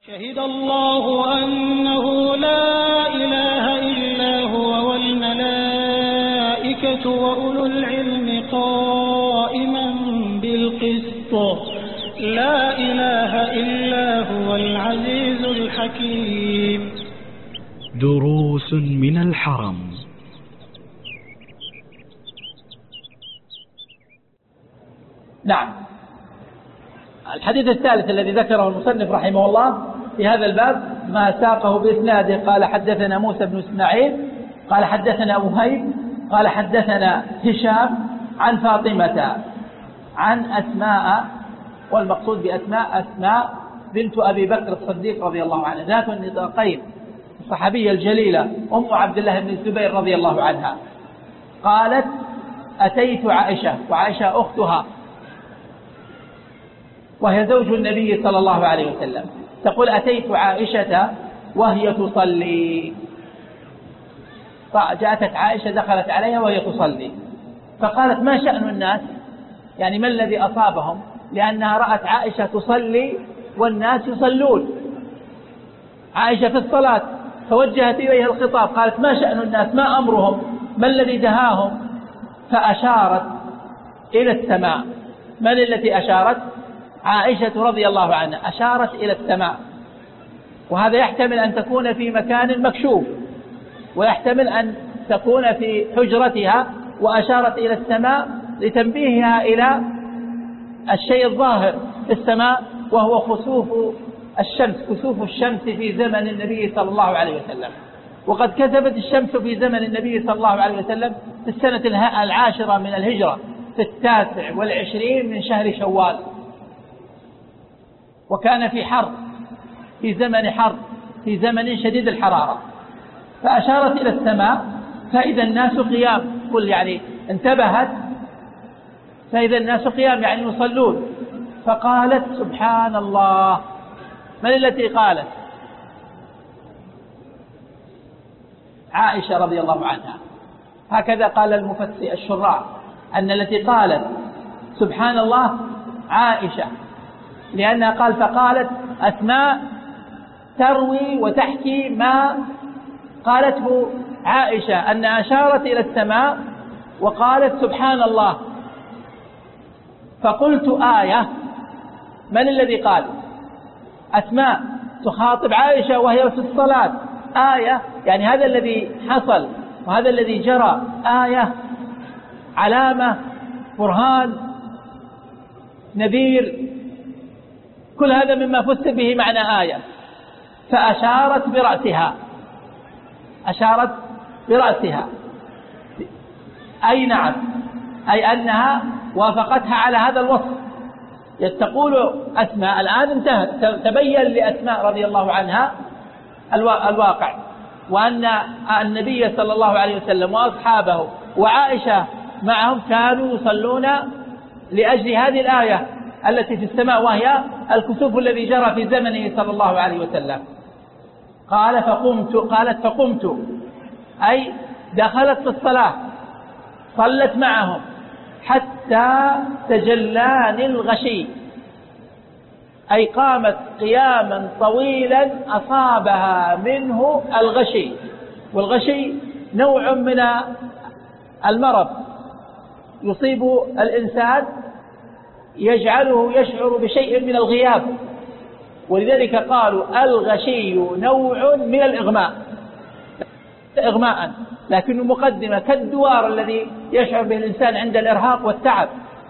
شهد الله أنه لا إله إلا هو والملائكة وأولو العلم قائما بالقسط لا إله إلا هو العزيز الحكيم. دروس من الحرم. نعم، الحديث الثالث الذي ذكره المصنف رحمه الله في هذا الباب ما ساقه بإسناده. قال حدثنا موسى بن إسماعيل قال حدثنا وهيب قال حدثنا هشام عن فاطمة عن أسماء، والمقصود بأسماء أسماء بنت أبي بكر الصديق رضي الله عنها ذات النطاقين الصحابية الجليلة أم عبد الله بن الزبير رضي الله عنها. قالت أتيت عائشة، وعائشة أختها وهي زوج النبي صلى الله عليه وسلم، تقول أتيت عائشة وهي تصلي. فجاءتك عائشة دخلت عليها وهي تصلي فقالت ما شأن الناس، يعني ما الذي أصابهم، لأنها رأت عائشة تصلي والناس يصلون، عائشة في الصلاة، فوجهت إليها الخطاب قالت ما شأن الناس، ما أمرهم، ما الذي دهاهم؟ فأشارت إلى السماء. من التي أشارت؟ عائشة رضي الله عنها أشارت إلى السماء، وهذا يحتمل أن تكون في مكان مكشوف، ويحتمل أن تكون في حجرتها وأشارت إلى السماء لتنبيهها إلى الشيء الظاهر في السماء وهو كسوف الشمس في زمن النبي صلى الله عليه وسلم. وقد كسفت الشمس في زمن النبي صلى الله عليه وسلم في السنة 10 من الهجرة في 29 من شهر شوال، وكان في حر، في زمن حر، في زمن شديد الحرارة. فأشارت إلى السماء فإذا الناس قيام، قل يعني انتبهت فإذا الناس قيام يعني يصلون. فقالت سبحان الله. من التي قالت؟ عائشة رضي الله عنها. هكذا قال المفسر الشراح أن التي قالت سبحان الله عائشة، لأنها قال فقالت أسماء تروي وتحكي ما قالته عائشة أن أشارت إلى السماء وقالت سبحان الله. فقلت آية. من الذي قال؟ أسماء تخاطب عائشة وهي في الصلاة. آية يعني هذا الذي حصل وهذا الذي جرى، آية، علامة، برهان، نذير، كل هذا مما فسر به معنى آية. فأشارت برأسها، أشارت برأسها، أي نعم، أي أنها وافقتها على هذا الوصف. تقول أسماء الآن انتهت، تبين لأسماء رضي الله عنها الواقع، وأن النبي صلى الله عليه وسلم وأصحابه وعائشة معهم كانوا يصلون لأجل هذه الآية التي في السماء، وهي الكسوف الذي جرى في زمنه صلى الله عليه وسلم. قالت فقمت أي دخلت في الصلاة، صلت معهم حتى تجلاني الغشي، أي قامت قياما طويلا أصابها منه الغشي. والغشي نوع من المرض يصيب الإنسان يجعله يشعر بشيء من الغياب، ولذلك قالوا الغشي نوع من الإغماء، إغماء، لكنه مقدمة كالدوار الذي يشعر به الإنسان عند الإرهاق والتعب.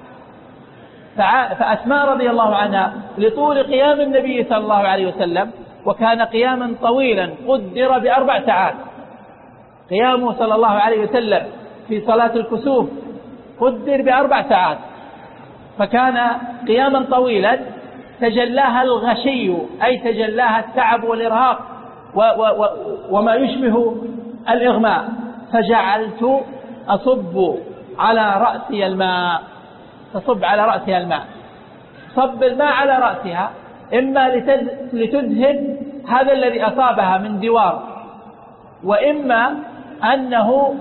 فأسماء رضي الله عنها لطول قيام النبي صلى الله عليه وسلم، وكان قياما طويلا قدر ب4 ساعات، قيامه صلى الله عليه وسلم في صلاة الكسوف قدر ب4 ساعات، فكان قياما طويلا تجلاها الغشي، أي تجلاها التعب والإرهاق وما يشبه الإغماء. فجعلت أصب على رأسي الماء، تصب على رأسها الماء، صب الماء على رأسها إما لتذهب هذا الذي أصابها من دوار، وإما أنه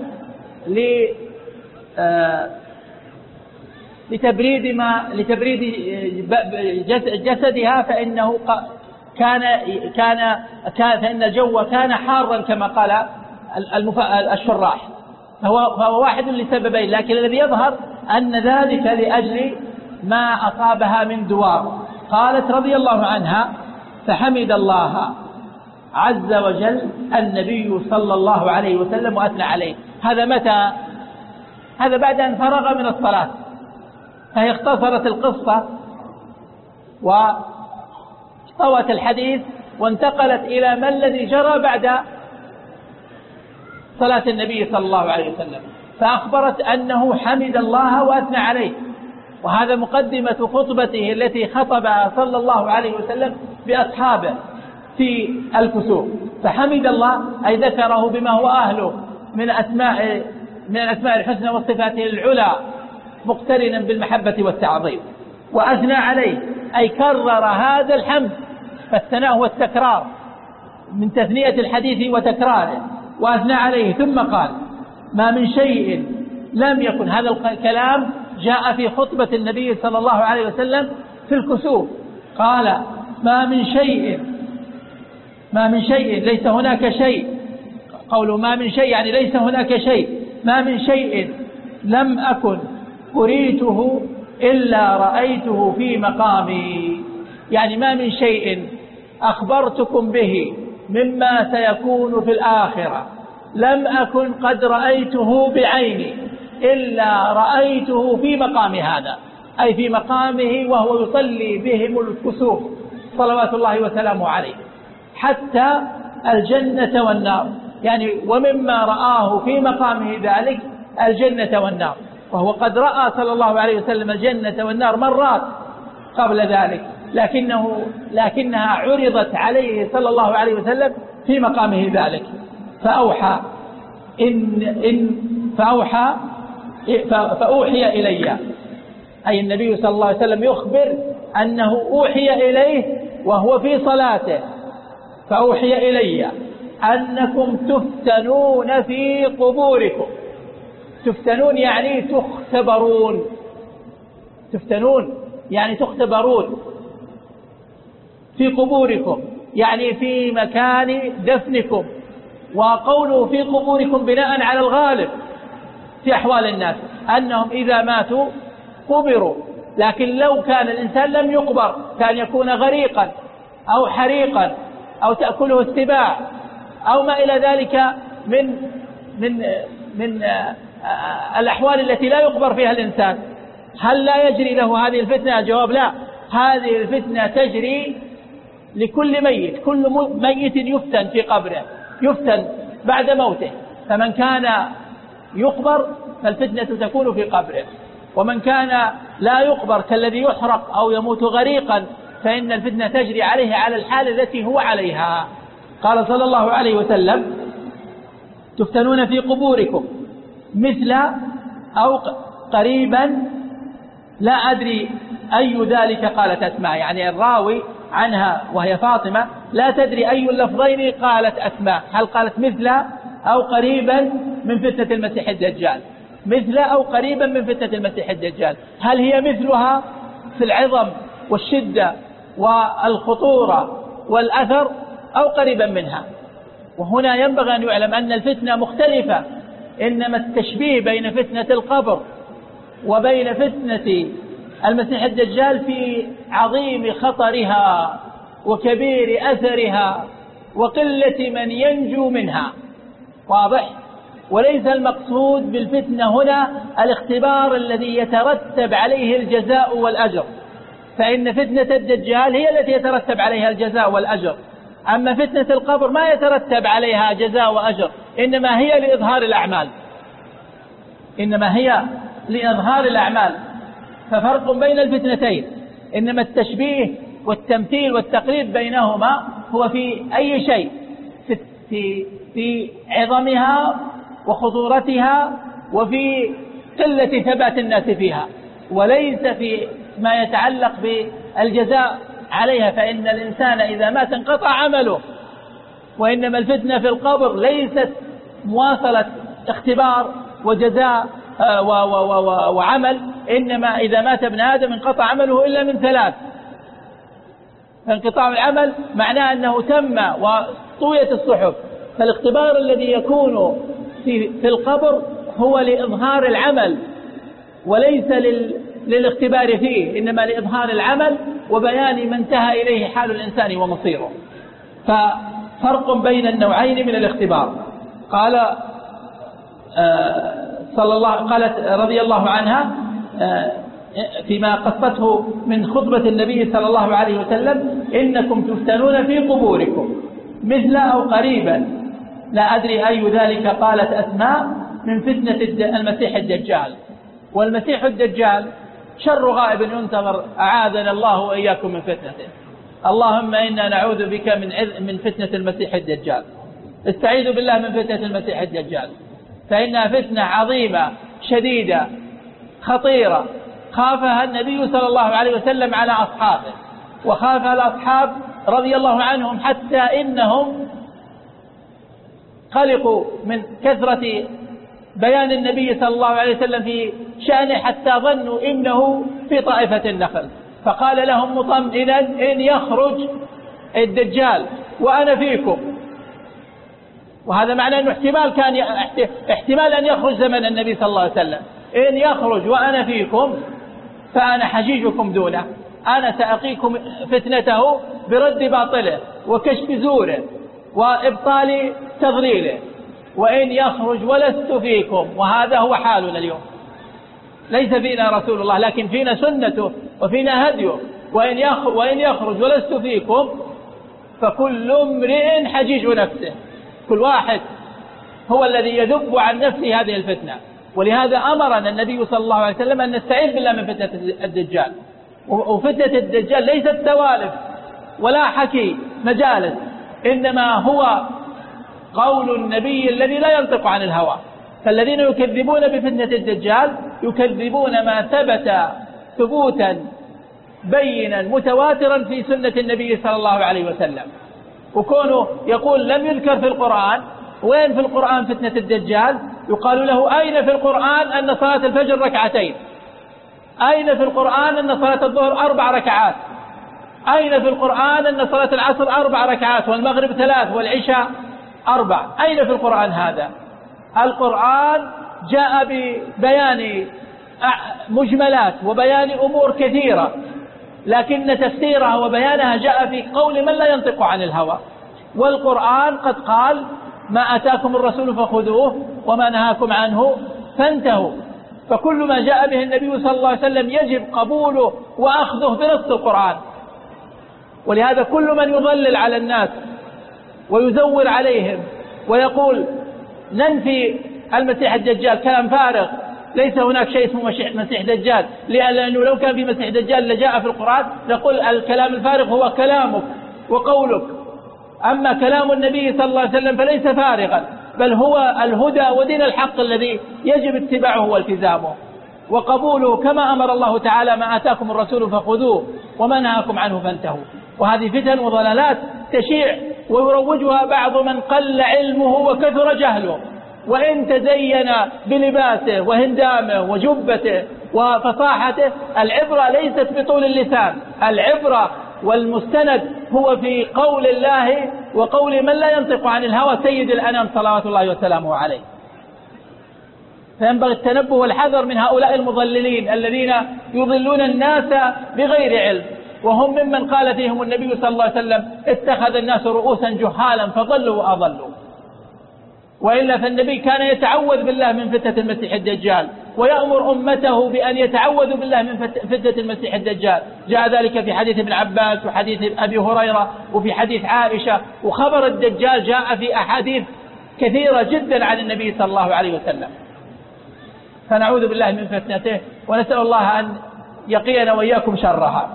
لتبريد جسدها، فإنه فإن الجو كان حارا كما قال الشراح، فهو واحد لسببين، لكن الذي يظهر أن ذلك لأجل ما أصابها من دوار. قالت رضي الله عنها: فحمد الله عز وجل النبي صلى الله عليه وسلم وأثنى عليه. هذا متى؟ هذا بعد أن فرغ من الصلاة، فهي اختصرت القصة وطوت الحديث وانتقلت إلى ما الذي جرى بعد صلاة النبي صلى الله عليه وسلم، فأخبرت أنه حمد الله وأثنى عليه، وهذا مقدمة خطبته التي خطبها صلى الله عليه وسلم بأصحابه في الكسوف. فحمد الله أي ذكره بما هو أهله من الأسماء الحسنى وصفاته العلى، مقترنا بالمحبة والتعظيم. وأثنى عليه أي كرر هذا الحمد، فالثناء هو التكرار من تثنية الحديث وتكراره. وأثنى عليه ثم قال: ما من شيء لم يكن. هذا الكلام جاء في خطبة النبي صلى الله عليه وسلم في الكسوف، قال: ما من شيء ليس هناك شيء. قوله ما من شيء يعني ليس هناك شيء. ما من شيء لم أكن أريته إلا رأيته في مقامي، يعني ما من شيء أخبرتكم به مما سيكون في الآخرة لم أكن قد رأيته بعيني إلا رأيته في مقام هذا، أي في مقامه وهو يصلي بهم الكسوف صلوات الله وسلامه عليه، حتى الجنة والنار. يعني ومما رآه في مقامه ذلك الجنة والنار، وهو قد رأى صلى الله عليه وسلم الجنة والنار مرات قبل ذلك، لكنها عرضت عليه صلى الله عليه وسلم في مقامه ذلك. فأوحي إلي، أي النبي صلى الله عليه وسلم يخبر أنه أوحي إليه وهو في صلاته. فأوحي إلي أنكم تفتنون في قبوركم. تفتنون يعني تختبرون، تفتنون يعني تختبرون في قبوركم، يعني في مكان دفنكم. وقوله في قبوركم بناء على الغالب في أحوال الناس أنهم إذا ماتوا قبروا، لكن لو كان الإنسان لم يقبر كان يكون غريقا أو حريقا أو تأكله السباع أو ما إلى ذلك من الأحوال التي لا يقبر فيها الإنسان. هل لا يجري له هذه الفتنة؟ الجواب لا، هذه الفتنة تجري لكل ميت. كل ميت يفتن في قبره، يفتن بعد موته. فمن كان يقبر فالفتنة تكون في قبره، ومن كان لا يقبر كالذي يحرق أو يموت غريقا فإن الفتنة تجري عليه على الحال التي هو عليها. قال صلى الله عليه وسلم: تفتنون في قبوركم مثل أو قريبا. لا أدري أي ذلك قالت أسماء، يعني الراوي عنها وهي فاطمة لا تدري أي اللفظين قالت أسماء، هل قالت مثل أو قريبا من فتنة المسيح الدجال؟ مثل أو قريبا من فتنة المسيح الدجال، هل هي مثلها في العظم والشدة والخطورة والأثر أو قريبا منها؟ وهنا ينبغي أن يعلم أن الفتنة مختلفة، إنما التشبيه بين فتنة القبر وبين فتنة المسيح الدجال في عظيم خطرها وكبير أثرها وقلة من ينجو منها، واضح؟ وليس المقصود بالفتنة هنا الاختبار الذي يترتب عليه الجزاء والأجر، فإن فتنة الدجال هي التي يترتب عليها الجزاء والأجر، أما فتنة القبر ما يترتب عليها جزاء وأجر، إنما هي لإظهار الأعمال، إنما هي لإظهار الأعمال. ففرق بين الفتنتين، إنما التشبيه والتمثيل والتقريب بينهما هو في أي شيء، في عظمها وخطورتها وفي قلة ثبات الناس فيها، وليس في ما يتعلق بالجزاء عليها، فإن الإنسان إذا مات انقطع عمله. وإنما الفتنة في القبر ليست مواصلة اختبار وجزاء وعمل، إنما إذا مات ابن آدم انقطع عمله إلا من ثلاث: فانقطاع العمل معناه أنه تم وطويت الصحف. فالاختبار الذي يكون في القبر هو لإظهار العمل وليس للاختبار فيه، إنما لإظهار العمل وبيان ما انتهى إليه حال الإنسان ومصيره. ففرق بين النوعين من الاختبار. قالت رضي الله عنها فيما قصته من خطبة النبي صلى الله عليه وسلم: إنكم تفتنون في قبوركم مثل أو قريبا، لا أدري أي ذلك. قالت أسماء: من فتنة المسيح الدجال. والمسيح الدجال شر غائب ينتظر، أعاذنا الله وإياكم من فتنته. اللهم إنا نعوذ بك من فتنة المسيح الدجال. استعيذوا بالله من فتنة المسيح الدجال، فإنها فتنة عظيمة شديدة خطيرة خافها النبي صلى الله عليه وسلم على أصحابه، وخافها الأصحاب رضي الله عنهم، حتى إنهم قلقوا من كثرة بيان النبي صلى الله عليه وسلم في شأنه، حتى ظنوا إنه في طائفة النخل. فقال لهم مطمئنا: إن يخرج الدجال وأنا فيكم. وهذا معناه أنه احتمال أن يخرج زمن النبي صلى الله عليه وسلم. إن يخرج وأنا فيكم فأنا حجيجكم دونه، أنا سأقيكم فتنته برد باطله وكشف زوره وإبطال تضليله. وإن يخرج ولست فيكم، وهذا هو حالنا اليوم، ليس فينا رسول الله لكن فينا سنته وفينا هديه. وإن يخرج ولست فيكم فكل امرئ حجيج نفسه، كل واحد هو الذي يذب عن نفسه هذه الفتنة. ولهذا أمرنا النبي صلى الله عليه وسلم أن نستعيذ بالله من فتنة الدجال. وفتنة الدجال ليست سوالف ولا حكي مجالس، إنما هو قول النبي الذي لا ينطق عن الهوى. فالذين يكذبون بفتنة الدجال يكذبون ما ثبت ثبوتا بينا متواترا في سنة النبي صلى الله عليه وسلم. وكونه يقول لم يذكر في القرآن، وين في القرآن فتنة الدجال؟ يقال له: أين في القرآن أن صلاة الفجر ركعتين؟ أين في القرآن أن صلاة الظهر 4 ركعات؟ أين في القرآن أن صلاة العصر 4 ركعات والمغرب 3 والعشاء 4؟ أين في القرآن هذا؟ القرآن جاء ببيان مجملات وبيان أمور كثيرة، لكن تفسيرها وبيانها جاء في قول من لا ينطق عن الهوى. والقرآن قد قال: ما أتاكم الرسول فخذوه وما نهاكم عنه فانتهوا. فكل ما جاء به النبي صلى الله عليه وسلم يجب قبوله وأخذه بنص القرآن. ولهذا كل من يضلل على الناس ويزور عليهم ويقول ننفي المسيح الدجال كلام فارغ، ليس هناك شيء اسمه مسيح دجال، لأنه لو كان في مسيح دجال لجاء في القرآن، نقول الكلام الفارغ هو كلامك وقولك. أما كلام النبي صلى الله عليه وسلم فليس فارغا، بل هو الهدى ودين الحق الذي يجب اتباعه والتزامه وقبوله، كما أمر الله تعالى: ما آتاكم الرسول فخذوه وما نهاكم عنه فانتهوا. وهذه فتن وضلالات تشيع ويروجها بعض من قل علمه وكثر جهله، وإن تزين بلباسه وهندامه وجبته وفصاحته. العبرة ليست بطول اللسان، العبرة والمستند هو في قول الله وقول من لا ينطق عن الهوى سيد الأنام صلوات الله وسلامه عليه. فينبغي التنبه والحذر من هؤلاء المضللين الذين يضلون الناس بغير علم، وهم ممن قال فيهم النبي صلى الله عليه وسلم: اتخذ الناس رؤوسا جهالا فضلوا وأضلوا. وإلا فالنبي كان يتعوذ بالله من فتنة المسيح الدجال، ويأمر أمته بأن يتعوذوا بالله من فتنة المسيح الدجال. جاء ذلك في حديث ابن عباس وحديث أبي هريرة وفي حديث عائشة. وخبر الدجال جاء في أحاديث كثيرة جدا عن النبي صلى الله عليه وسلم. فنعوذ بالله من فتنته ونسأل الله أن يقينا وإياكم شرها.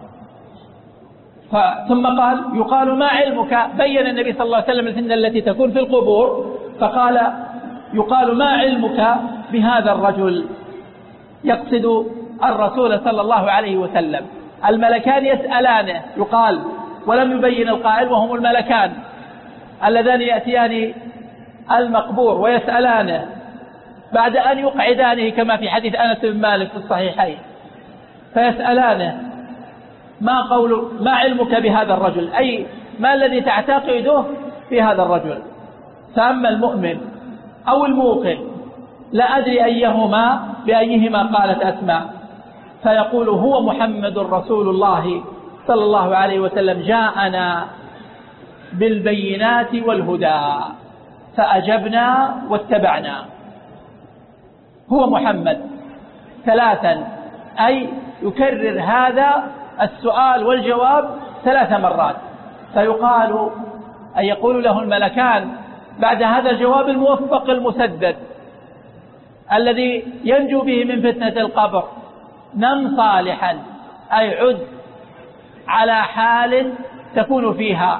ثم قال: يقال: ما علمك؟ بين النبي صلى الله عليه وسلم الفتنة التي تكون في القبور، فقال: يقال: ما علمك بهذا الرجل؟ يقصد الرسول صلى الله عليه وسلم. الملكان يسألانه، يقال، ولم يبين القائل، وهم الملكان اللذان يأتيان المقبور ويسألانه بعد أن يقعدانه، كما في حديث أنس بن مالك في الصحيحين، فيسألانه ما علمك بهذا الرجل، أي ما الذي تعتقده في هذا الرجل؟ فأما المؤمن أو الموقن لا أدري بأيهما قالت أسماء، فيقول هو محمد رسول الله صلى الله عليه وسلم جاءنا بالبينات والهدى فأجبنا واتبعنا. هو محمد ثلاثا، أي يكرر هذا السؤال والجواب 3 مرات، فيقال أي يقول له الملكان بعد هذا الجواب الموفق المسدد الذي ينجو به من فتنة القبر: نم صالحا، أي عد على حال تكون فيها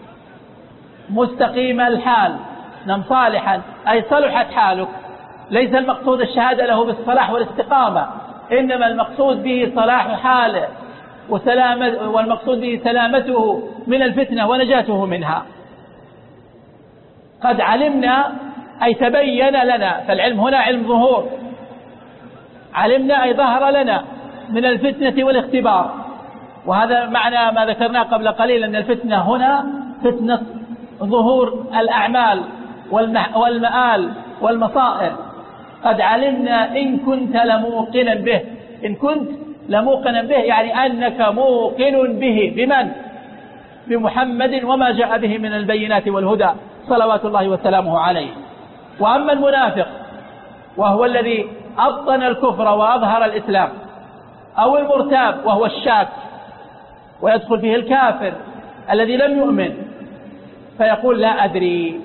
مستقيم الحال. نم صالحا أي صلحت حالك، ليس المقصود الشهادة له بالصلاح والاستقامة، إنما المقصود به صلاح حاله والمقصود به سلامته من الفتنة ونجاته منها. قد علمنا أي تبين لنا، فالعلم هنا علم ظهور، علمنا أي ظهر لنا من الفتنة والاختبار، وهذا معنى ما ذكرناه قبل قليل أن الفتنة هنا فتنة ظهور الأعمال والمآل والمصائر. قد علمنا إن كنت لموقنا به، إن كنت لموقنا به يعني أنك موقن به. بمن؟ بمحمد وما جاء به من البينات والهدى صلوات الله وسلامه عليه. وأما المنافق وهو الذي أبطن الكفر وأظهر الإسلام، أو المرتاب وهو الشاك ويدخل فيه الكافر الذي لم يؤمن، فيقول لا أدري.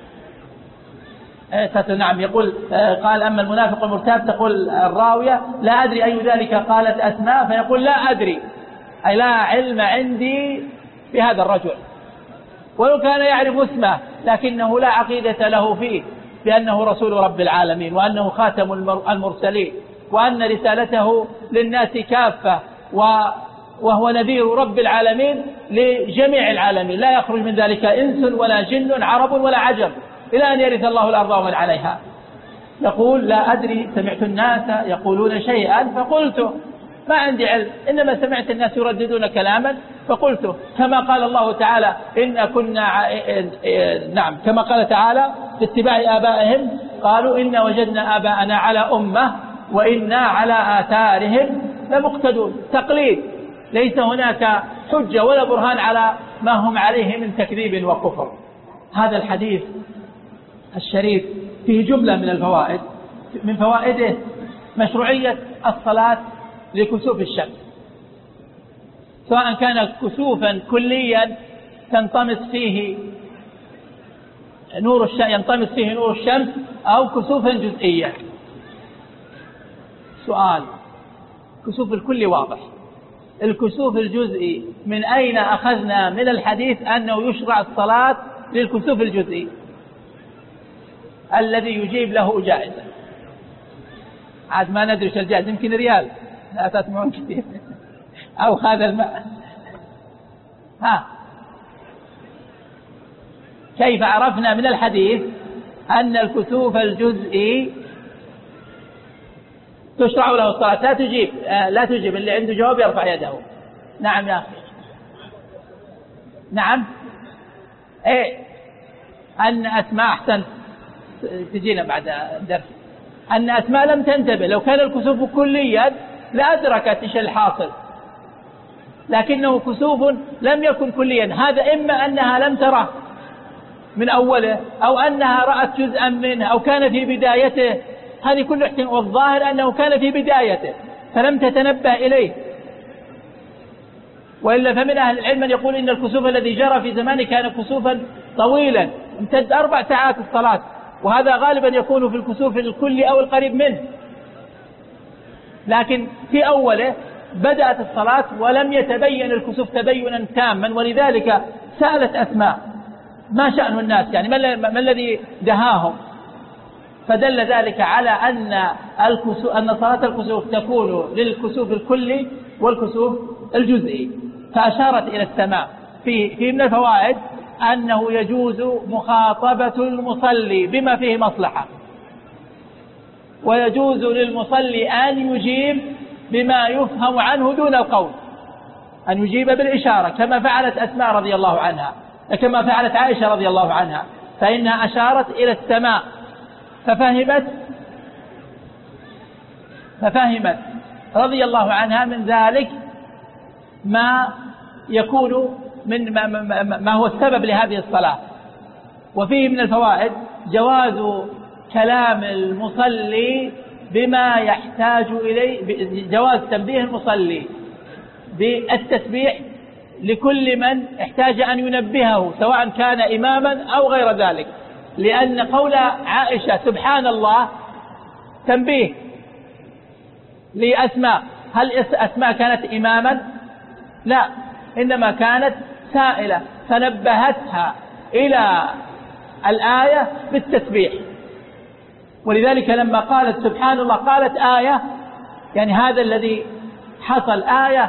نعم، يقول قال أما المنافق والمرتاب، تقول الراوية لا أدري أي ذلك قالت أسماء، فيقول لا أدري أي لا علم عندي بهذا الرجل، ولو كان يعرف اسمه لكنه لا عقيدة له فيه بأنه رسول رب العالمين، وأنه خاتم المرسلين، وأن رسالته للناس كافة، وهو نذير رب العالمين لجميع العالمين، لا يخرج من ذلك إنس ولا جن عرب ولا عجم إلى أن يرث الله الأرض ومن عليها. يقول لا أدري، سمعت الناس يقولون شيئا فقلته، ما عندي علم، إنما سمعت الناس يرددون كلاما فقلته، كما قال الله تعالى إن كنا نعم، كما قال تعالى في اتباع آبائهم قالوا إن وجدنا آباءنا على أمة وإنا على آثارهم لمقتدون. تقليد، ليس هناك حجة ولا برهان على ما هم عليه من تكذيب وكفر. هذا الحديث الشريف فيه جملة من الفوائد. من فوائده مشروعية الصلاة لكسوف الشمس، سواء كان كسوفا كليا ينطمس فيه نور الشمس، أو كسوفا جزئيا. سؤال: كسوف الكلي واضح، الكسوف الجزئي من أين أخذنا من الحديث أنه يشرع الصلاة للكسوف الجزئي الذي يجيب له جائزة؟ عاد ما ندري ايش الجائزة، يمكن ريال، لا تسمعون كثير، أو هذا الماء. كيف عرفنا من الحديث أن الكسوف الجزئي تشرع له الصلاة؟ لا تجيب، اللي عنده جواب يرفع يده. نعم يا أخي. نعم. أن أسماء، أحسن، تجينا بعد الدرس، أن أسماء لم تنتبه، لو كان الكسوف كليا لأدركت إيش الحاصل، لكنه كسوف لم يكن كليا. هذا إما أنها لم تره من أوله، أو أنها رأت جزءا منه، أو كان في بدايته، هذه كل احتمال، والظاهر أنه كان في بدايته فلم تتنبه إليه. وإلا فمن أهل العلم من يقول إن الكسوف الذي جرى في زمانه كان كسوفا طويلا امتد 4 ساعات الصلاة، وهذا غالبا يكون في الكسوف الكلي أو القريب منه، لكن في أوله بدأت الصلاة ولم يتبين الكسوف تبينا تاما، ولذلك سألت أسماء ما شأن الناس، يعني ما الذي دهاهم؟ فدل ذلك على أن صلاة الكسوف تكون للكسوف الكلي والكسوف الجزئي، فأشارت إلى السماء. في من الفوائد أنه يجوز مخاطبة المصلي بما فيه مصلحة، ويجوز للمصلي أن يجيب بما يفهم عنه دون القول. أن يجيب بالإشارة كما فعلت أسماء رضي الله عنها، كما فعلت عائشة رضي الله عنها، فإنها أشارت إلى السماء ففهمت رضي الله عنها من ذلك ما يكون من ما هو السبب لهذه الصلاة. وفيه من الفوائد جواز كلام المصلي بما يحتاج إليه، جواز تنبيه المصلي بالتسبيح لكل من احتاج أن ينبهه سواء كان إماما أو غير ذلك، لأن قول عائشة سبحان الله تنبيه لأسماء. هل أسماء كانت إماما؟ لا، إنما كانت سائلة فنبهتها إلى الآية بالتسبيح. ولذلك لما قالت سبحان الله قالت آية، يعني هذا الذي حصل آية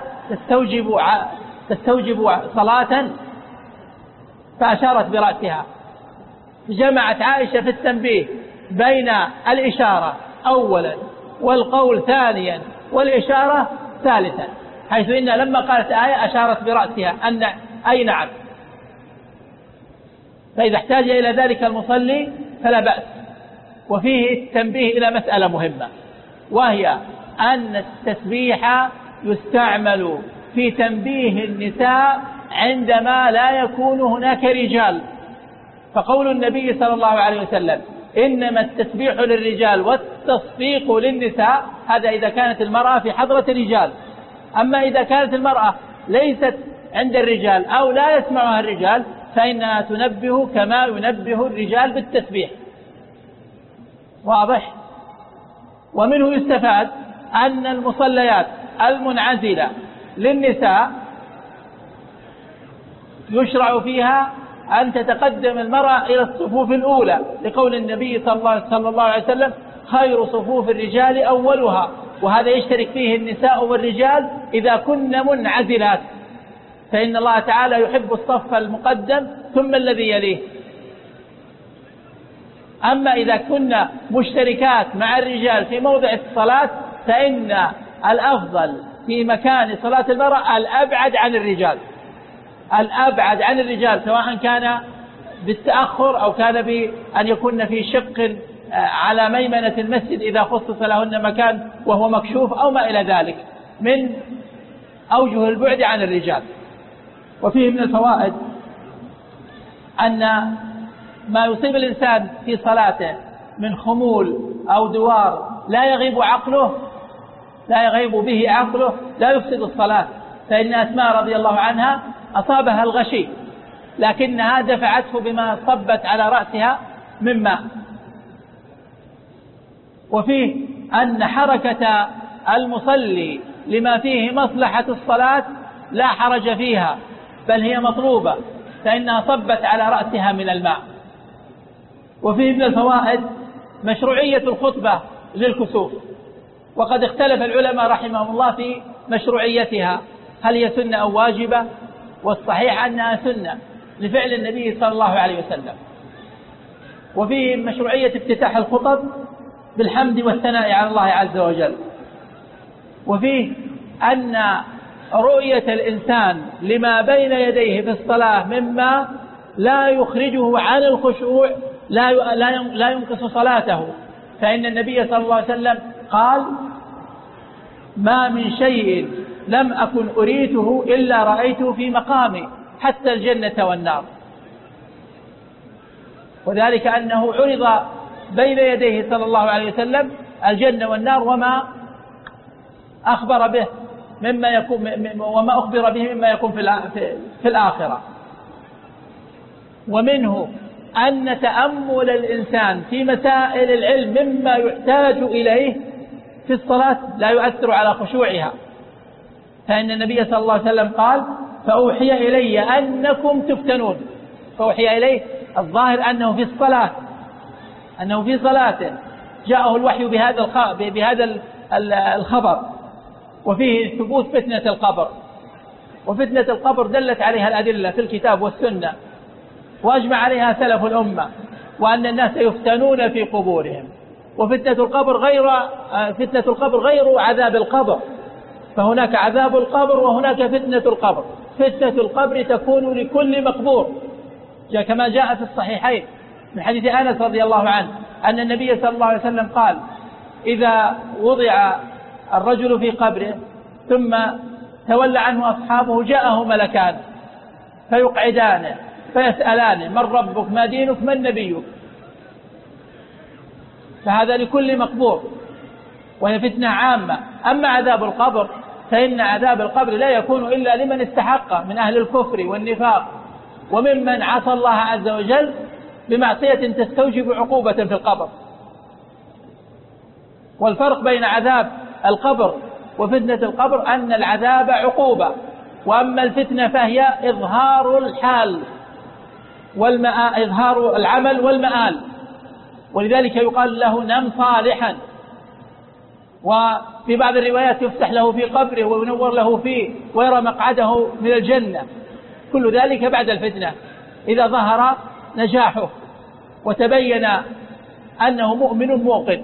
تستوجب صلاة، فأشارت برأسها. جمعت عائشة في التنبيه بين الإشارة أولا والقول ثانيا والإشارة ثالثا، حيث إن لما قالت آية أشارت برأسها أن أي نعم، فإذا احتاج إلى ذلك المصلي فلا بأس. وفيه التنبيه إلى مسألة مهمة، وهي أن التسبيح يستعمل في تنبيه النساء عندما لا يكون هناك رجال. فقول النبي صلى الله عليه وسلم إنما التسبيح للرجال والتصفيق للنساء، هذا إذا كانت المرأة في حضرة الرجال. أما إذا كانت المرأة ليست عند الرجال أو لا يسمعها الرجال فإنها تنبه كما ينبه الرجال بالتسبيح. واضح؟ ومنه يستفاد أن المصليات المنعزلة للنساء يشرع فيها أن تتقدم المرأة إلى الصفوف الأولى، لقول النبي صلى الله عليه وسلم خير صفوف الرجال أولها. وهذا يشترك فيه النساء والرجال إذا كن منعزلات، فإن الله تعالى يحب الصف المقدم ثم الذي يليه. أما إذا كنا مشتركات مع الرجال في موضع الصلاة فإن الأفضل في مكان صلاة المرأة الأبعد عن الرجال، الأبعد عن الرجال، سواء كان بالتأخر أو كان بأن يكون في شق على ميمنة المسجد إذا خصص لهن مكان وهو مكشوف أو ما إلى ذلك من أوجه البعد عن الرجال. وفيه من الفوائد أن ما يصيب الإنسان في صلاته من خمول أو دوار لا يغيب به عقله لا يفسد الصلاة. فإن أسماء رضي الله عنها أصابها الغشي لكنها دفعته بما صبت على رأسها من ماء. وفيه أن حركة المصلي لما فيه مصلحة الصلاة لا حرج فيها، بل هي مطلوبة، فإنها صبت على رأسها من الماء. وفيه من الفوائد مشروعية الخطبة للكسوف، وقد اختلف العلماء رحمهم الله في مشروعيتها، هل هي سنة أو واجبة؟ والصحيح أنها سنة لفعل النبي صلى الله عليه وسلم. وفيه مشروعية افتتاح الخطب بالحمد والثناء على الله عز وجل. وفيه أن رؤية الإنسان لما بين يديه في الصلاة مما لا يخرجه عن الخشوع لا ينقص صلاته، فإن النبي صلى الله عليه وسلم قال ما من شيء لم أكن أريته إلا رأيته في مقامي حتى الجنة والنار. وذلك أنه عرض بين يديه صلى الله عليه وسلم الجنة والنار وما أخبر به وما أخبر به مما يكون في الآخرة. ومنه أن تأمل الإنسان في مسائل العلم مما يحتاج إليه في الصلاة لا يؤثر على خشوعها، فإن النبي صلى الله عليه وسلم قال فأوحي إلي أنكم تفتنون. فأوحي إليه الظاهر أنه في صلاة جاءه الوحي بهذا الخبر. وفيه ثبوت فتنة القبر، وفتنة القبر دلت عليها الأدلة في الكتاب والسنة وأجمع عليها سلف الأمة، وأن الناس يفتنون في قبورهم. وفتنة القبر غير عذاب القبر، فهناك عذاب القبر وهناك فتنة القبر. فتنة القبر تكون لكل مقبور، كما جاء في الصحيحين من حديث أنس رضي الله عنه أن النبي صلى الله عليه وسلم قال: إذا وضع الرجل في قبره ثم تولى عنه أصحابه جاءه ملكان فيقعدانه فيسألانه: من ربك، ما دينك، من نبيك؟ فهذا لكل مقبور، وهي فتنة عامة. أما عذاب القبر فإن عذاب القبر لا يكون إلا لمن استحق من أهل الكفر والنفاق وممن عصى الله عز وجل بمعصية تستوجب عقوبة في القبر. والفرق بين عذاب القبر وفتنة القبر أن العذاب عقوبة، وأما الفتنة فهي إظهار الحال إظهار العمل والمآل، ولذلك يقال له: نم صالحا. وفي بعض الروايات يفتح له في قبره وينور له فيه ويرى مقعده من الجنة. كل ذلك بعد الفتنة إذا ظهر نجاحه وتبين أنه مؤمن موقن.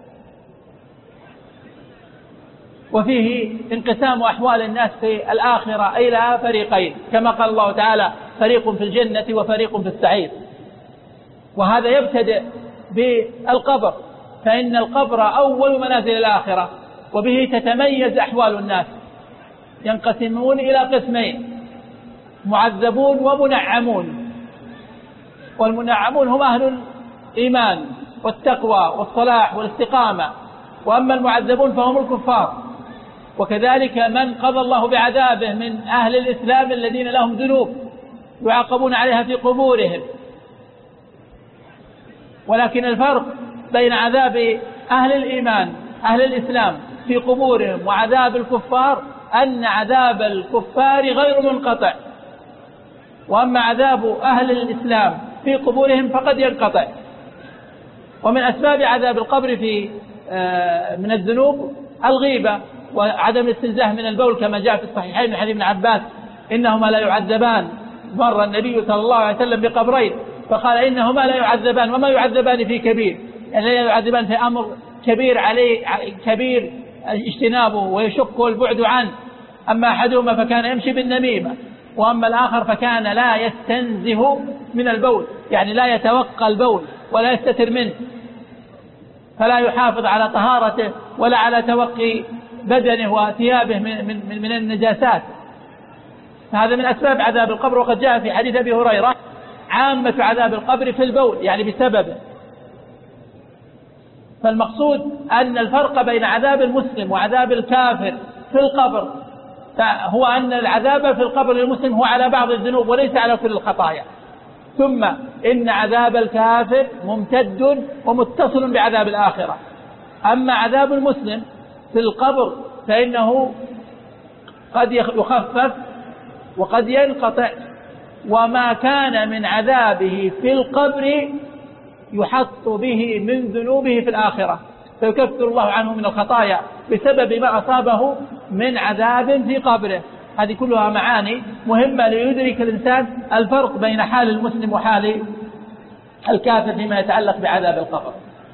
وفيه انقسام أحوال الناس في الآخرة إلى فريقين، كما قال الله تعالى: فريق في الجنة وفريق في السعير. وهذا يبتدئ بالقبر، فإن القبر أول منازل الآخرة، وبه تتميز أحوال الناس. ينقسمون إلى قسمين: معذبون ومنعمون. والمنعمون هم أهل الإيمان والتقوى والصلاح والاستقامة، وأما المعذبون فهم الكفار. وكذلك من قضى الله بعذابه من أهل الإسلام الذين لهم ذنوب يعاقبون عليها في قبورهم. ولكن الفرق بين عذاب أهل الإيمان أهل الإسلام في قبورهم وعذاب الكفار أن عذاب الكفار غير منقطع، وأما عذاب أهل الإسلام في قبورهم فقد ينقطع. ومن أسباب عذاب القبر من الذنوب الغيبة وعدم الاستنزاه من البول، كما جاء في الصحيحين من حديث ابن عباس: إنهما لا يعذبان. مر النبي صلى الله عليه وسلم بقبرين فقال: إنهما لا يعذبان، وما يعذبان في كبير، يعني لا يعذبان في أمر كبير عليه كبير اجتنابه ويشق البعد عنه. أما أحدهما فكان يمشي بالنميمة، وأما الآخر فكان لا يستنزه من البول، يعني لا يتوقى البول ولا يستتر منه، فلا يحافظ على طهارته ولا على توقي بدنه وثيابه من النجاسات. هذا من أسباب عذاب القبر. وقد جاء في حديث أبي هريرة: عامة عذاب القبر في البول، يعني بسببه. فالمقصود أن الفرق بين عذاب المسلم وعذاب الكافر في القبر هو أن العذاب في القبر للمسلم هو على بعض الذنوب وليس على كل الخطايا. ثم إن عذاب الكافر ممتد ومتصل بعذاب الآخرة. أما عذاب المسلم في القبر فإنه قد يخفف وقد ينقطع، وما كان من عذابه في القبر يحط به من ذنوبه في الآخرة، فيكفر الله عنه من الخطايا بسبب ما أصابه من عذاب في قبره. هذه كلها معاني مهمة ليدرك الإنسان الفرق بين حال المسلم وحال الكافر فيما يتعلق بعذاب القبر.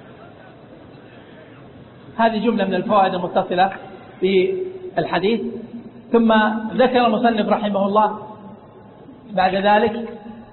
هذه جملة من الفوائد المتصلة بالحديث. ثم ذكر المصنف رحمه الله بعد ذلك،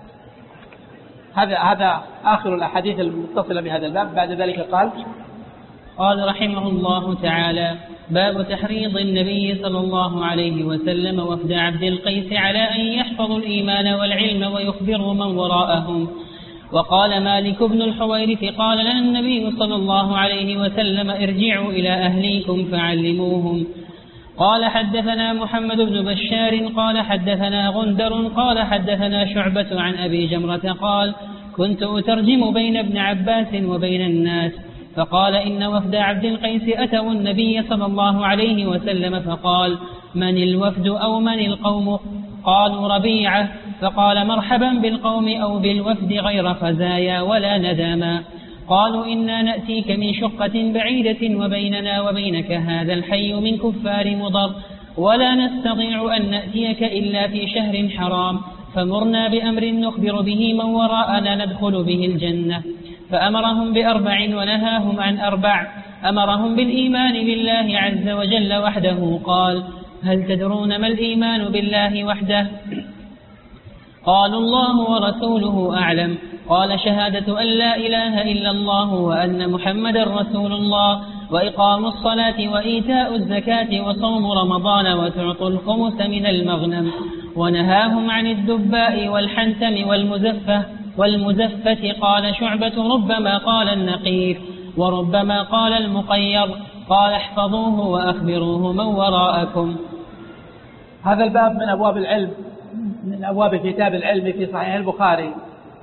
هذا آخر الأحاديث المتصلة بهذا الباب. بعد ذلك قال رحمه الله تعالى: باب تحريض النبي صلى الله عليه وسلم وفد عبد القيس على أن يحفظوا الإيمان والعلم ويخبروا من وراءهم. وقال مالك بن الحويرث: قال لنا النبي صلى الله عليه وسلم: ارجعوا إلى أهليكم فعلموهم. قال: حدثنا محمد بن بشار قال حدثنا غندر قال حدثنا شعبة عن أبي جمرة قال: كنت أترجم بين ابن عباس وبين الناس، فقال: إن وفد عبد القيس أتوا النبي صلى الله عليه وسلم فقال: من الوفد أو من القوم؟ قالوا: ربيعة. فقال: مرحبا بالقوم أو بالوفد غير خزايا ولا نداما. قالوا: إنا نأتيك من شقة بعيدة وبيننا وبينك هذا الحي من كفار مضر، ولا نستطيع أن نأتيك إلا في شهر حرام، فمرنا بأمر نخبر به من وراءنا ندخل به الجنة. فأمرهم ب4 ونهاهم عن 4. أمرهم بالإيمان بالله عز وجل وحده. قال: هل تدرون ما الإيمان بالله وحده؟ قالوا: الله ورسوله أعلم. قال: شهادة أن لا إله إلا الله وأن محمدا رسول الله، وإقام الصلاة وإيتاء الزكاة وصوم رمضان وتعطوا الخمس من المغنم. ونهاهم عن الدباء والحنتم والمزفة. قال شعبة: ربما قال النقير وربما قال المقير. قال: احفظوه وأخبروه من وراءكم. هذا الباب من أبواب العلم، من أبواب كتاب العلم في صحيح البخاري،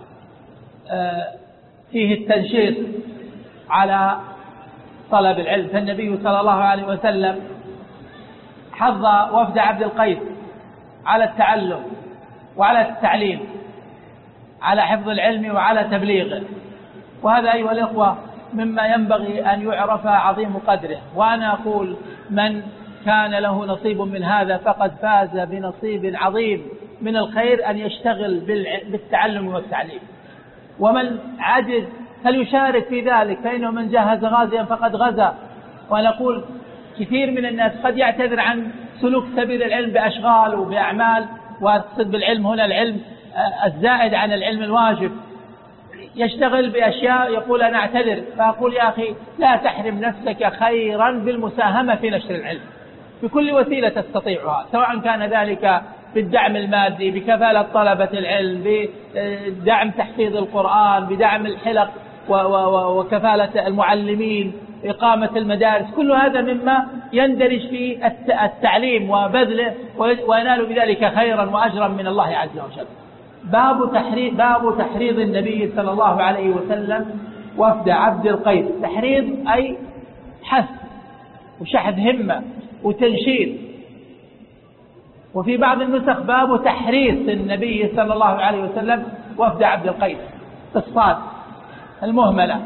فيه التنشيط على طلب العلم. فالنبي صلى الله عليه وسلم حض وفد عبد القيس على التعلم وعلى التعليم، على حفظ العلم وعلى تبليغه. وهذا أيها الإخوة مما ينبغي أن يعرف عظيم قدره. وأنا أقول: من كان له نصيب من هذا فقد فاز بنصيب عظيم من الخير، أن يشتغل بالتعلم والتعليم. ومن عجز فليشارك في ذلك، فإنه من جهز غازيا فقد غزا. وأنا أقول: كثير من الناس قد يعتذر عن سلوك سبيل العلم بأشغال وبأعمال، وأقصد بالعلم هنا العلم الزائد عن العلم الواجب، يشتغل بأشياء يقول أنا أعتذر. فأقول: يا أخي، لا تحرم نفسك خيرا بالمساهمة في نشر العلم بكل وسيلة تستطيعها، سواء كان ذلك بالدعم المادي، بكفالة طلبة العلم، بدعم تحفيظ القرآن، بدعم الحلق وكفالة المعلمين، إقامة المدارس. كل هذا مما يندرج في التعليم وبذله، وينال بذلك خيرا وأجرا من الله عز وجل. باب تحريض النبي صلى الله عليه وسلم وفد عبد القيس. تحريض أي حث وشحذ همة وتنشيط. وفي بعض النسخ باب تحريص النبي صلى الله عليه وسلم وفد عبد القيس بالصاد المهملة.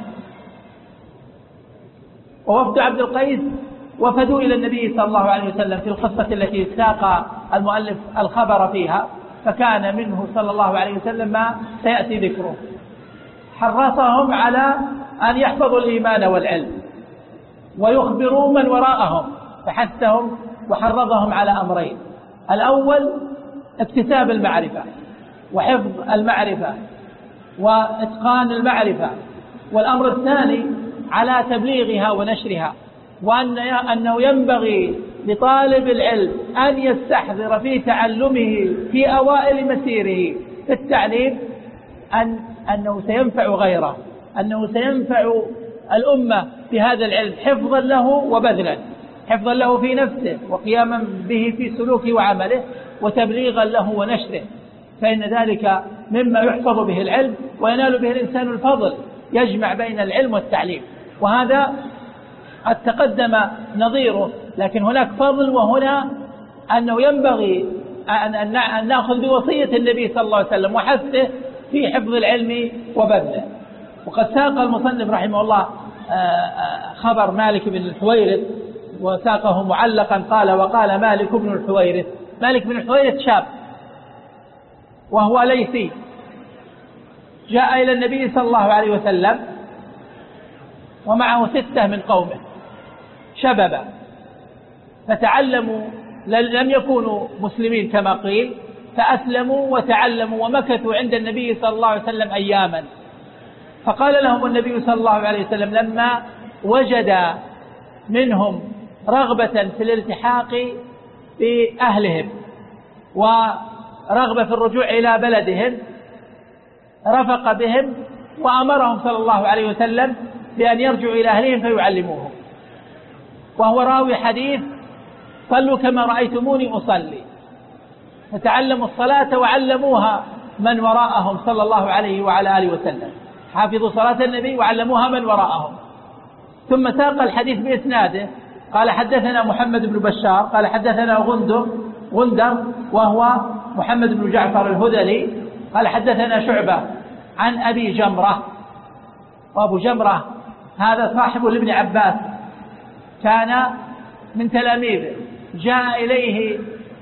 ووفد عبد القيس وفدوا إلى النبي صلى الله عليه وسلم في القصة التي ساق المؤلف الخبر فيها، فكان منه صلى الله عليه وسلم ما سيأتي ذكره. حرصهم على أن يحفظوا الإيمان والعلم ويخبروا من وراءهم، فحثهم وحرضهم على أمرين: الأول اكتساب المعرفة وحفظ المعرفة وإتقان المعرفة، والأمر الثاني على تبليغها ونشرها، وأنه ينبغي لطالب العلم أن يستحضر في تعلمه في أوائل مسيره في التعليم أنه سينفع غيره، أنه سينفع الأمة بهذا العلم حفظا له وبذلا، حفظا له في نفسه وقياما به في سلوكه وعمله، وتبليغا له ونشره. فإن ذلك مما يحفظ به العلم وينال به الإنسان الفضل، يجمع بين العلم والتعليم. وهذا قد تقدم نظيره، لكن هناك فضل، وهنا أنه ينبغي أن نأخذ بوصية النبي صلى الله عليه وسلم وحثه في حفظ العلم وبذله. وقد ساق المصنف رحمه الله خبر مالك بن الحويرث وساقه معلقا، قال: وقال مالك بن الحويرث. مالك بن الحويرث شاب وهو ليثي، جاء إلى النبي صلى الله عليه وسلم ومعه 6 من قومه شبابا، فتعلموا، لم يكونوا مسلمين كما قيل، فأسلموا وتعلموا ومكثوا عند النبي صلى الله عليه وسلم أياما. فقال لهم النبي صلى الله عليه وسلم لما وجد منهم رغبة في الالتحاق بأهلهم ورغبة في الرجوع إلى بلدهم، رفق بهم وأمرهم صلى الله عليه وسلم بأن يرجعوا إلى أهلهم فيعلموهم. وهو راوي حديث: صلوا كما رأيتموني أصلي. فتعلموا الصلاة وعلموها من وراءهم صلى الله عليه وعلى آله وسلم، حافظوا صلاة النبي وعلموها من وراءهم. ثم ساق الحديث بإسناده، قال: حدثنا محمد بن بشار قال حدثنا غندر وهو محمد بن جعفر الهذلي قال حدثنا شعبة عن أبي جمرة. وأبو جمرة هذا صاحب لابن عباس، كان من تلاميذه، جاء إليه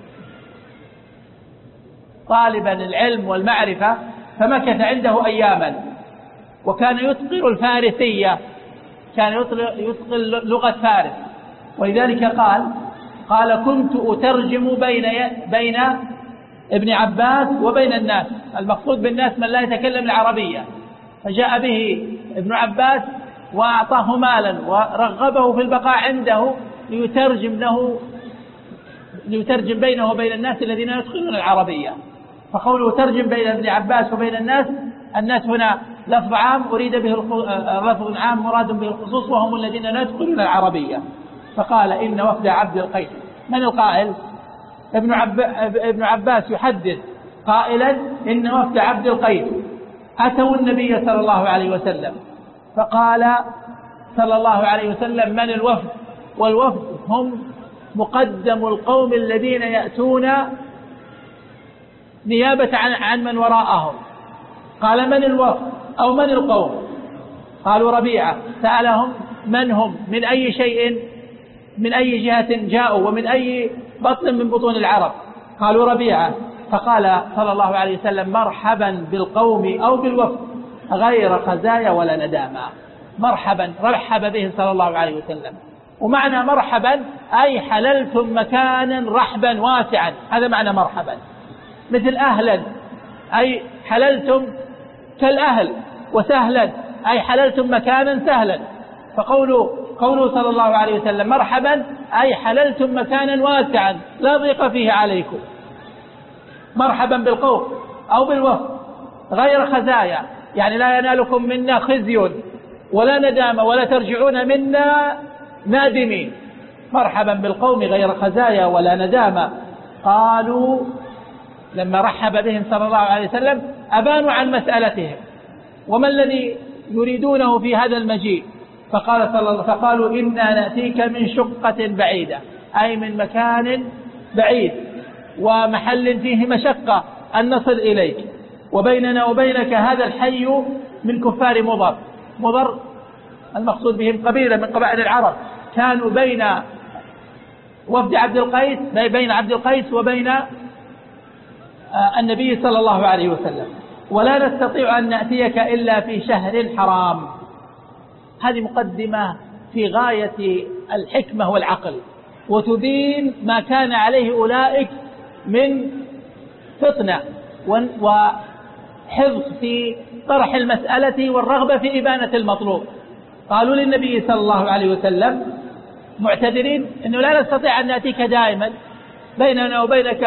طالبا العلم والمعرفة فمكث عنده أياما، وكان يتقن الفارسية كان يتقن لغة فارس، ولذلك قال كنت أترجم بين ابن عباس وبين الناس، المقصود بالناس من لا يتكلم العربية، فجاء به ابن عباس وأعطاه مالا ورغبه في البقاء عنده ليترجم بينه وبين الناس الذين يتقنون العربية. فقوله ترجم بين ابن عباس وبين الناس هنا لفظ عام أريد به لفظ عام مراد به الخصوص، وهم الذين لا يتقنون العربية. فقال إن وفد عبد القيس، من القائل؟ ابن عباس يحدث قائلا إن وفد عبد القيس أتوا النبي صلى الله عليه وسلم، فقال صلى الله عليه وسلم من الوفد؟ والوفد هم مقدم القوم الذين يأتون نيابة عن من وراءهم. قال من الوفد أو من القوم؟ قالوا ربيعة. سألهم من هم، من أي شيء، من أي جهة جاءوا، ومن أي بطن من بطون العرب؟ قالوا ربيعة. فقال صلى الله عليه وسلم مرحبا بالقوم أو بالوفد غير خزايا ولا ندامة. مرحبا، رحب به صلى الله عليه وسلم. ومعنى مرحبا أي حللتم مكانا رحبا واسعا، هذا معنى مرحبا. مثل أهلا أي حللتم كالأهل، وسهلا أي حللتم مكانا سهلا. فقوله صلى الله عليه وسلم مرحبا أي حللتم مكانا واسعا لا ضيق فيه عليكم. مرحبا بالقوم أو بالوفد غير خزايا، يعني لا ينالكم منا خزي ولا ندامة ولا ترجعون منا نادمين. مرحبا بالقوم غير خزايا ولا ندامة. قالوا لما رحب بهم صلى الله عليه وسلم أبانوا عن مسألتهم وما الذي يريدونه في هذا المجيء. فقالوا إنا نأتيك من شقة بعيدة، أي من مكان بعيد ومحل فيه مشقة أن نصل إليك، وبيننا وبينك هذا الحي من كفار مضر. مضر المقصود بهم قبيلة من قبائل العرب، كانوا بين وفد عبد القيس، بين عبد القيس وبين النبي صلى الله عليه وسلم. ولا نستطيع أن نأتيك إلا في شهر حرام. هذه مقدمة في غاية الحكمة والعقل، وتبين ما كان عليه أولئك من فطنة وحفظ في طرح المسألة والرغبة في إبانة المطلوب. قالوا للنبي صلى الله عليه وسلم معتذرين أنه لا نستطيع أن نأتيك دائما، بيننا وبينك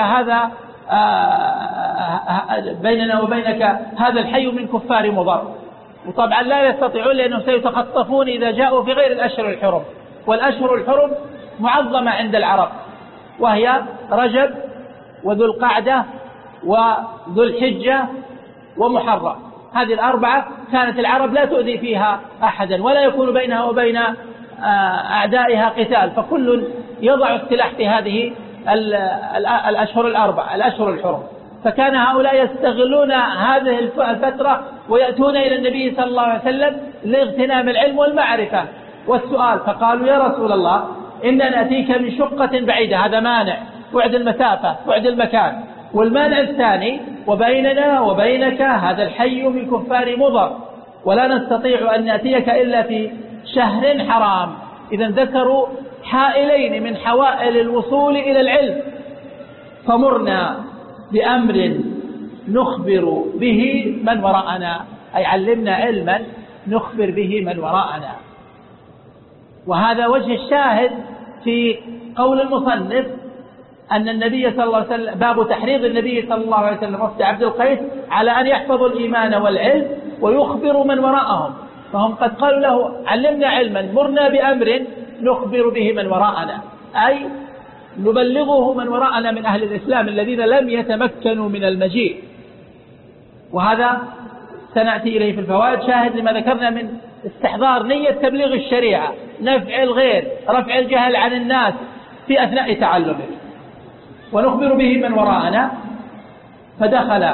هذا الحي من كفار مضر. وطبعا لا يستطيعون لأنهم سيتخطفون إذا جاءوا في غير الأشهر الحرم، والأشهر الحرم معظمة عند العرب، وهي رجب وذو القعدة وذو الحجة ومحرم. هذه الأربعة كانت العرب لا تؤذي فيها أحدا، ولا يكون بينها وبين أعدائها قتال، فكل يضع السلاح في هذه الأشهر الأربعة، الأشهر الحرم. فكان هؤلاء يستغلون هذه الفترة ويأتون إلى النبي صلى الله عليه وسلم لاغتنام العلم والمعرفة والسؤال. فقالوا يا رسول الله إننا نأتيك من شقة بعيدة، هذا مانع، بعد المسافة، بعد المكان. والمانع الثاني وبيننا وبينك هذا الحي من كفار مضر، ولا نستطيع أن نأتيك إلا في شهر حرام. إذا ذكروا حائلين من حوائل الوصول إلى العلم. فمرنا بأمر نخبر به من وراءنا، أي علمنا علما نخبر به من وراءنا. وهذا وجه الشاهد في قول المصنف أن النبي صلى الله عليه وسلم، باب تحريض النبي صلى الله عليه وسلم وفد عبد القيس على أن يحفظوا الإيمان والعلم ويخبروا من وراءهم. فهم قد قالوا له علمنا علما، مرنا بأمر نخبر به من وراءنا، أي نبلغه من وراءنا من أهل الإسلام الذين لم يتمكنوا من المجيء. وهذا سنأتي إليه في الفوائد شاهد لما ذكرنا من استحضار نية تبليغ الشريعة، نفع الغير، رفع الجهل عن الناس في أثناء تعلمه. ونخبر به من وراءنا. فدخل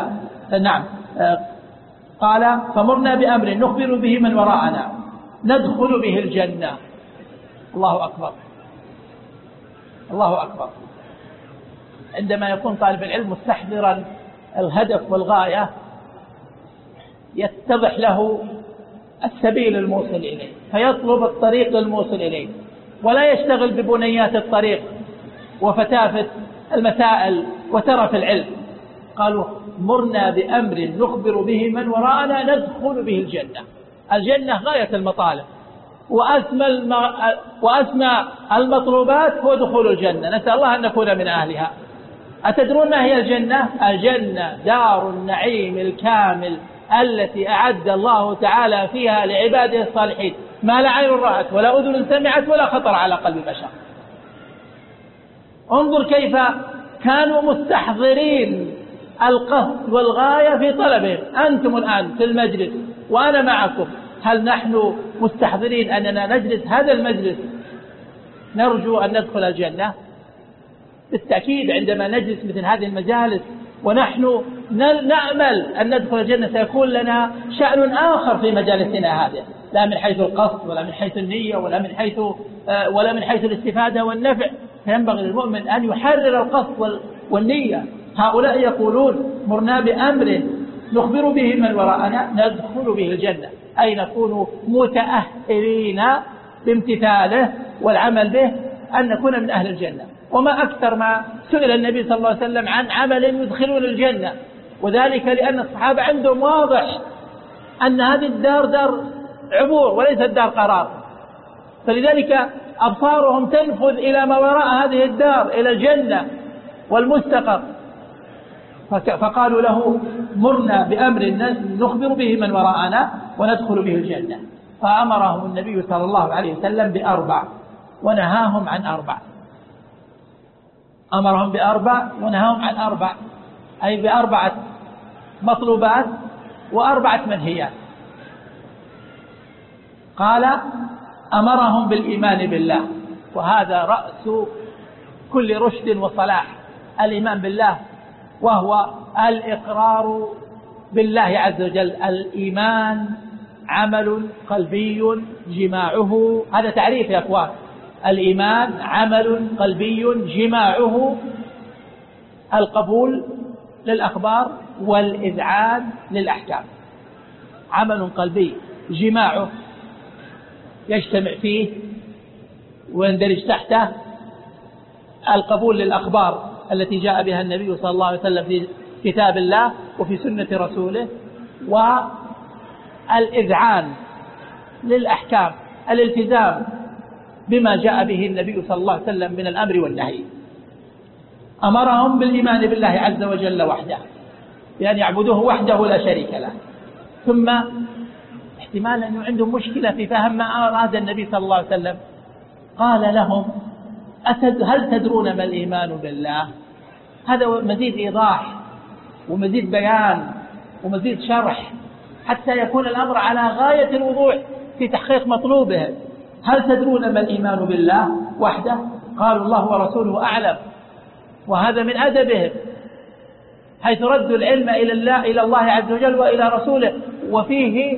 قال فمرنا بأمر نخبر به من وراءنا ندخل به الجنة. الله أكبر، الله أكبر. عندما يكون طالب العلم مستحضرا الهدف والغاية يتضح له السبيل الموصل إليه. فيطلب الطريق الموصل إليه ولا يشتغل ببنيات الطريق وفتافة المسائل وترف العلم. قالوا مرنا بأمر نخبر به من وراءنا ندخل به الجنة. الجنة غاية المطالب وأسمى المطلوبات هو دخول الجنة، نسأل الله أن نكون من أهلها. أتدرون ما هي الجنة؟ الجنة دار النعيم الكامل التي أعد الله تعالى فيها لعباده الصالحين ما لا عين رأت ولا أذن سمعت ولا خطر على قلب بشر. انظر كيف كانوا مستحضرين القصد والغاية في طلبهم. أنتم الآن في المجلس وأنا معكم، هل نحن مستحضرين أننا نجلس هذا المجلس نرجو أن ندخل الجنة؟ بالتأكيد عندما نجلس مثل هذه المجالس ونحن نأمل أن ندخل الجنة سيكون لنا شأن آخر في مجالسنا هذه، لا من حيث القصد ولا من حيث النية ولا من حيث الاستفادة والنفع. فينبغي للمؤمن أن يحرر القصد والنية. هؤلاء يقولون مرنا بأمر نخبر به من وراءنا ندخل به الجنة، أي نكون متأهلين بامتثاله والعمل به أن نكون من أهل الجنة. وما أكثر ما سئل النبي صلى الله عليه وسلم عن عمل يدخلون الجنة، وذلك لأن الصحابة عندهم واضح أن هذه الدار دار عبور وليست دار قرار، فلذلك أبصارهم تنفذ إلى ما وراء هذه الدار إلى الجنة والمستقر. فقالوا له مرنا بأمر نخبر به من وراءنا وندخل به الجنة. فأمرهم النبي صلى الله عليه وسلم بأربع ونهاهم عن أربع. أمرهم بأربع ونهاهم عن أربع، أي بأربعة مطلوبات وأربعة منهيات. قال أمرهم بالإيمان بالله، وهذا رأس كل رشد وصلاح، الإيمان بالله، وهو الإقرار بالله عز وجل. الإيمان عمل قلبي جماعه، هذا تعريف يا أخوان. الإيمان عمل قلبي جماعه القبول للأخبار والإذعان للأحكام. عمل قلبي جماعه يجتمع فيه ويندرج تحته القبول للأخبار التي جاء بها النبي صلى الله عليه وسلم في كتاب الله وفي سنة رسوله، والإذعان للأحكام، الالتزام بما جاء به النبي صلى الله عليه وسلم من الأمر والنهي. أمرهم بالإيمان بالله عز وجل وحده، بأن يعبدوه وحده لا شريك له. ثم احتمال أنه عندهم مشكلة في فهم ما أراد النبي صلى الله عليه وسلم، قال لهم هل تدرون ما الإيمان بالله؟ هذا مزيد إيضاح ومزيد بيان ومزيد شرح حتى يكون الأمر على غاية الوضوح في تحقيق مطلوبه. هل تدرون ما الإيمان بالله وحده؟ قالوا الله ورسوله أعلم. وهذا من أدبهم، حيث ردوا العلم إلى الله عز وجل وإلى رسوله، وفيه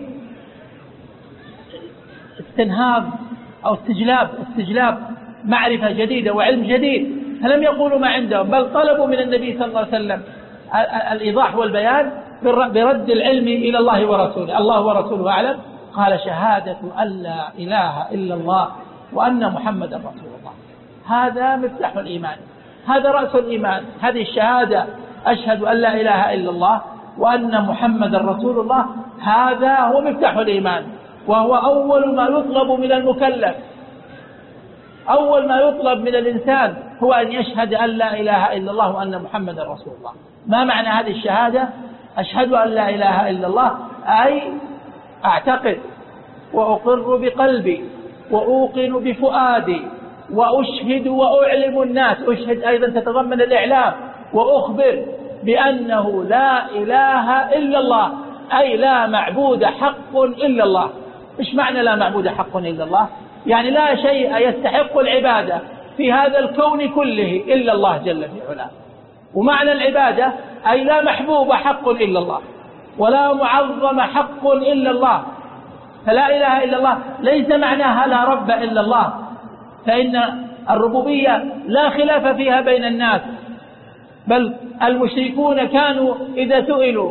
استنهاض أو استجلاب معرفة جديدة وعلم جديد. فلم يقولوا ما عندهم، بل طلبوا من النبي صلى الله عليه وسلم الإيضاح والبيان برد العلم إلى الله ورسوله. الله ورسوله أعلم. قال شهادة أن لا إله إلا الله وأن محمد رسول الله. هذا مفتاح الإيمان، هذا رأس الإيمان. هذه الشهادة أشهد أن لا إله إلا الله وأن محمد رسول الله، هذا هو مفتاح الإيمان، وهو أول ما يطلب من المكلف. أول ما يطلب من الإنسان هو أن يشهد أن لا إله إلا الله وأن محمد رسول الله. ما معنى هذه الشهادة؟ أشهد أن لا إله إلا الله أي أعتقد وأقر بقلبي وأوقن بفؤادي وأشهد وأعلم الناس. أشهد أيضا تتضمن الإعلام، وأخبر بأنه لا إله إلا الله، أي لا معبود حق إلا الله. إيش معنى لا معبود حق إلا الله؟ يعني لا شيء يستحق العبادة في هذا الكون كله إلا الله جل في علاه. ومعنى العبادة أي لا محبوب حق إلا الله ولا معظم حق إلا الله. فلا إله إلا الله ليس معناها لا رب إلا الله، فإن الربوبية لا خلاف فيها بين الناس، بل المشركون كانوا إذا سئلوا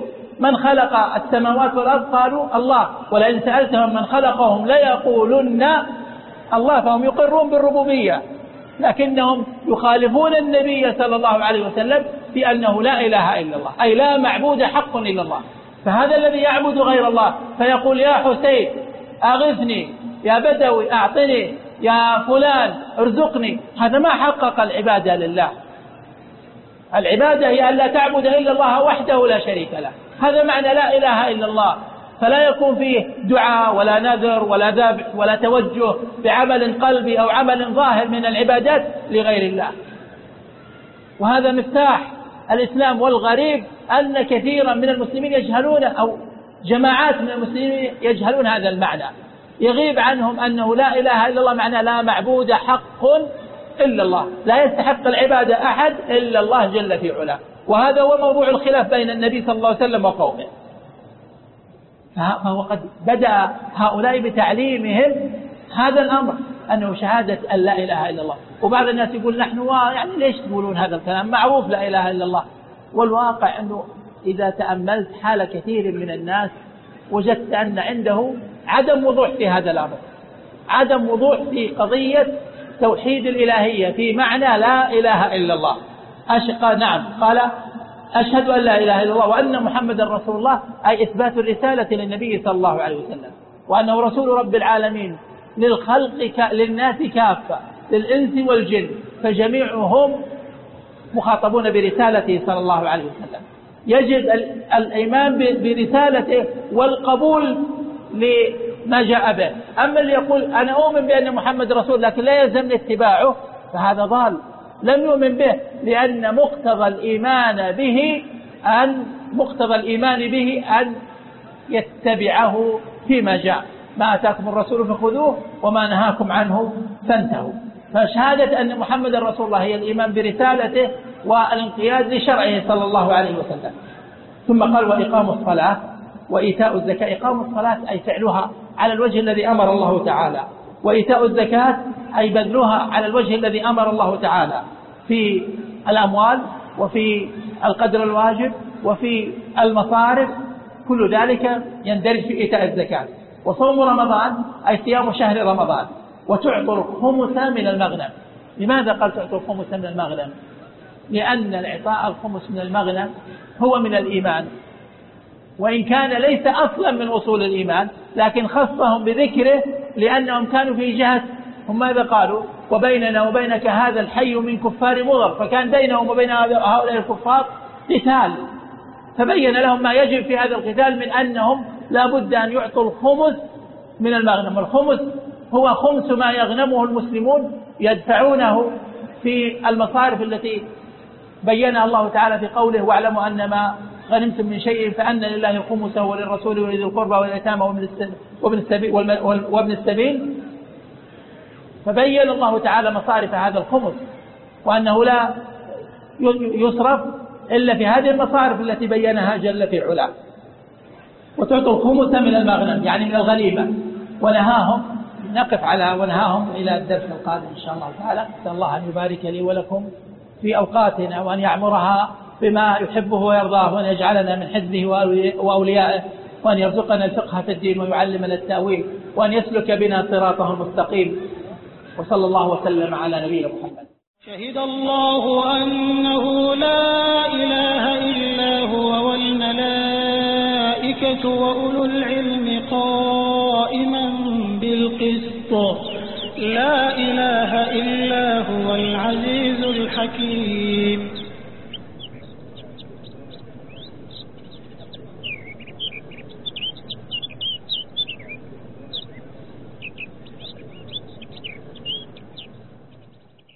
من خلق السماوات والأرض قالوا الله، ولئن سألتهم من خلقهم ليقولن الله، فهم يقرون بالربوبية، لكنهم يخالفون النبي صلى الله عليه وسلم بأنه لا إله إلا الله، أي لا معبود حق إلا الله. فهذا الذي يعبد غير الله فيقول يا حسين أغثني، يا بدوي أعطني، يا فلان ارزقني، هذا ما حقق العبادة لله. العبادة هي أن لا تعبد إلا الله وحده لا شريك له، هذا معنى لا إله إلا الله. فلا يكون فيه دعاء ولا نذر ولا ذبح ولا توجه بعمل قلبي أو عمل ظاهر من العبادات لغير الله. وهذا مفتاح الإسلام. والغريب أن كثيرا من المسلمين يجهلون، أو جماعات من المسلمين يجهلون هذا المعنى، يغيب عنهم أنه لا إله إلا الله معنى لا معبود حق إلا الله، لا يستحق العبادة أحد إلا الله جل في علاه. وهذا هو موضوع الخلاف بين النبي صلى الله عليه وسلم وقومه. فهو قد بدأ هؤلاء بتعليمهم هذا الأمر، أنه شهادة أن لا إله إلا الله. وبعض الناس يقول نحن يعني ليش تقولون هذا الكلام، معروف لا إله إلا الله. والواقع أنه إذا تأملت حال كثير من الناس وجدت أن عنده عدم وضوح في هذا الأمر، عدم وضوح في قضية توحيد الإلهية في معنى لا إله إلا الله. نعم، قال أشهد أن لا إله إلا الله وأن محمد رسول الله، أي إثبات الرسالة للنبي صلى الله عليه وسلم، وأنه رسول رب العالمين للخلق للناس كافة، للإنس والجن، فجميعهم مخاطبون برسالته صلى الله عليه وسلم. يجب الإيمان برسالته والقبول لما جاء به. أما اللي يقول أنا أؤمن بأن محمد رسول لكن لا يلزمني اتباعه فهذا ضال، لم يؤمن به، لأن مقتضى الإيمان به أن يتبعه فيما جاء، ما أتاكم الرسول فخذوه وما نهاكم عنه فانتهوا. فشهادة أن محمد رسول الله هي الإيمان برسالته والانقياد لشرعه صلى الله عليه وسلم. ثم قال وإقام الصلاة وإيتاء الزكاة. إقام الصلاة أي فعلها على الوجه الذي أمر الله تعالى، وإيتاء الزكاة أي بذلها على الوجه الذي أمر الله تعالى في الأموال وفي القدر الواجب وفي المصارف، كل ذلك يندرج في إيتاء الزكاة. وصوم رمضان أي صيام شهر رمضان، وتعطى الخمس من المغنم. لماذا قال تعطى الخمس من المغنم؟ لأن الإعطاء الخمس من المغنم هو من الإيمان، وإن كان ليس أصلا من أصول الإيمان، لكن خصهم بذكره لأنهم كانوا في جهة، هم ماذا قالوا؟ وبيننا وبينك هذا الحي من كفار مضر، فكان بينهم وبين هؤلاء الكفار قتال، فبين لهم ما يجب في هذا القتال من أنهم لا بد أن يعطوا الخمس من المغنم. الخمس هو خمس ما يغنمه المسلمون يدفعونه في المصارف التي بينها الله تعالى في قوله واعلموا أن ما غنمتم من شيء فأن لله خمسه وللرسول ولذي القربى واليتامى وابن السبيل. فبين الله تعالى مصارف هذا الخمس، وأنه لا يصرف إلا في هذه المصارف التي بينها جل في علاه. وتعطوا الخمس من المغنم يعني من الغنيمة. ونهاهم، نقف على ونهاهم إلى الدرس القادم إن شاء الله تعالى. أسأل الله أن يبارك لي ولكم في أوقاتنا، وأن يعمرها بما يحبه ويرضاه، وأن يجعلنا من حزبه وأوليائه، وأن يرزقنا الفقه في الدين ويعلمنا التأويل، وأن يسلك بنا صراطه المستقيم. وصلى الله وسلم على نبينا محمد. شهد الله أنه لا إله إلا هو والملائكة وأولو العلم قائما بالقسط لا إله إلا هو العزيز الحكيم.